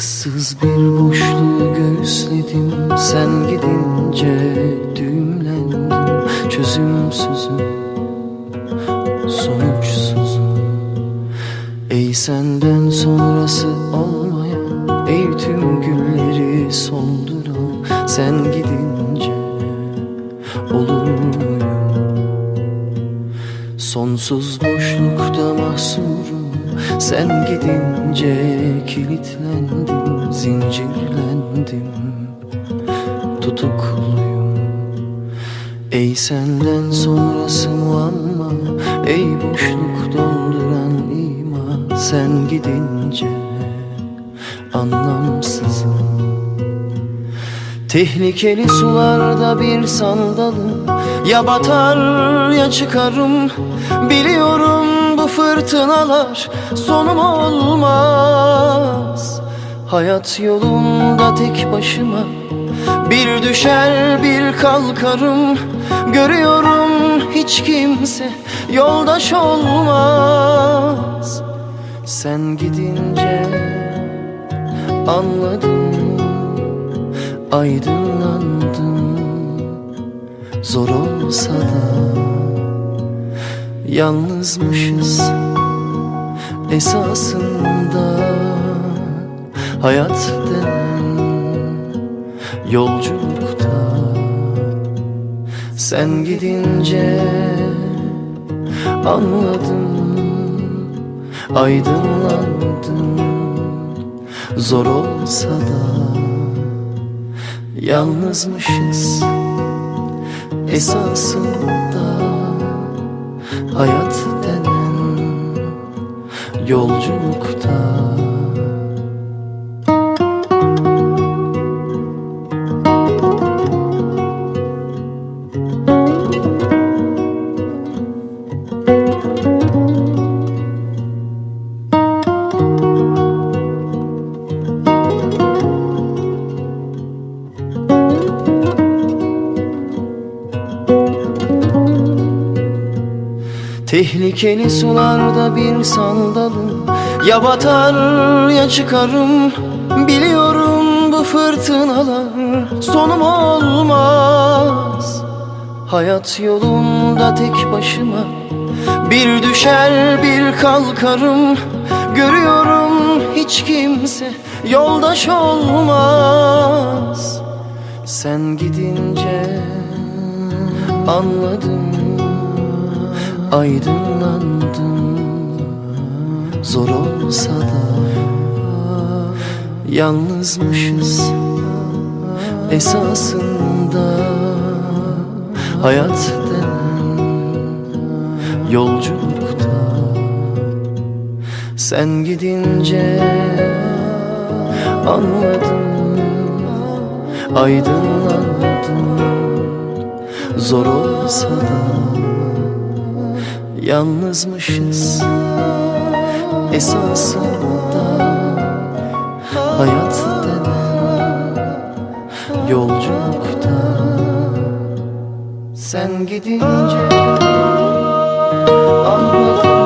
Issız bir boşluğu göğüsledim, sen gidince düğümlendim. Çözümsüzüm, sonuçsuzum. Ey senden sonrası olmayan, ey tüm gülleri solduran, sen gidince olur muyum? Sonsuz boşlukta mahsurum, sen gidince kilitlendim, zincirlendim, tutukluyum. Ey senden sonrası muamma, ey boşluk dolduran ima, sen gidince anlamsızım. Tehlikeli sularda bir sandalım, ya batar ya çıkarım. Biliyorum bu fırtınalar sonum olmaz. Hayat yolunda tek başıma, bir düşer bir kalkarım. Görüyorum hiç kimse yoldaş olmaz. Sen gidince anladım, aydınlandım. Zor olsa da yalnızmışız esasında. Hayat denen yolculukta sen gidince anladım, aydınlandım. Zor olsa da yalnızmışız esasında. Hayat denen yolculukta. Tehlikeli sularda bir sandalım, ya batar ya çıkarım. Biliyorum bu fırtınalar sonum olmaz. Hayat yolunda tek başıma, bir düşer bir kalkarım. Görüyorum hiç kimse yoldaş olmaz. Sen gidince anladım, aydınlandım. Zor olsa da yalnızmışız esasında. Hayat denen yolculukta sen gidince anladım, aydınlandım. Zor olsa da yalnızmışız esasında. Hayat denen yolculukta sen gidince anladım,